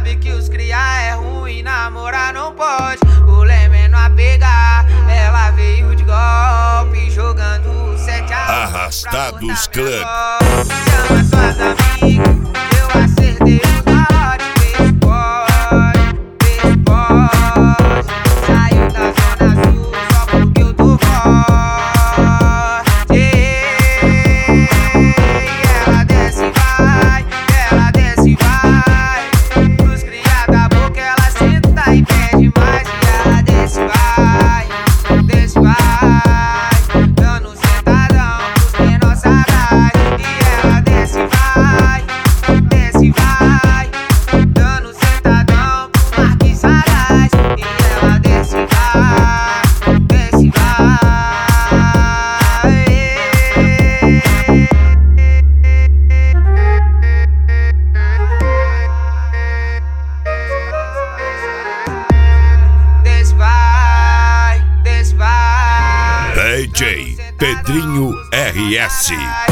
sabe que os cria é ruim, namorar não pode. O leme é não pegar, ela veio de golpe, jogando 7 a 1. Arrastados Club. Chama suas amigas, eu acertei os valores. Vê se pode, saiu da zona sul só porque eu tô forte. Ela desce e vai, ela desce e vai. Pros cria da boca ela senta e pede mais. E ela desce e vai, dando sentadão pros menores atrás. E ela desce e vai, dando sentadão pro Marquinhos Sagaz. E ela desce e vai. DJ Pedrinho RS.